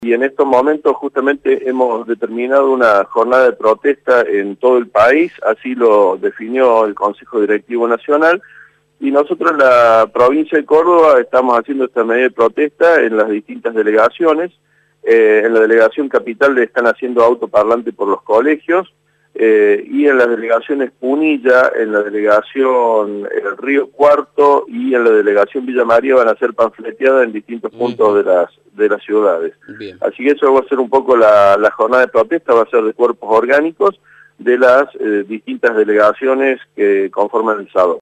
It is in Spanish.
Y en estos momentos justamente hemos determinado una jornada de protesta en todo el país, así lo definió el Consejo Directivo Nacional, y nosotros en la provincia de Córdoba estamos haciendo esta medida de protesta en las distintas delegaciones. En la delegación capital le están haciendo autoparlante por los colegios, y en las delegaciones Punilla, en la delegación El Río Cuarto y en la delegación Villa María van a ser panfleteadas en distintos puntos de las ciudades. Bien. Así que eso va a ser un poco la jornada de protesta, va a ser de cuerpos orgánicos de las distintas delegaciones que conforman el SADO.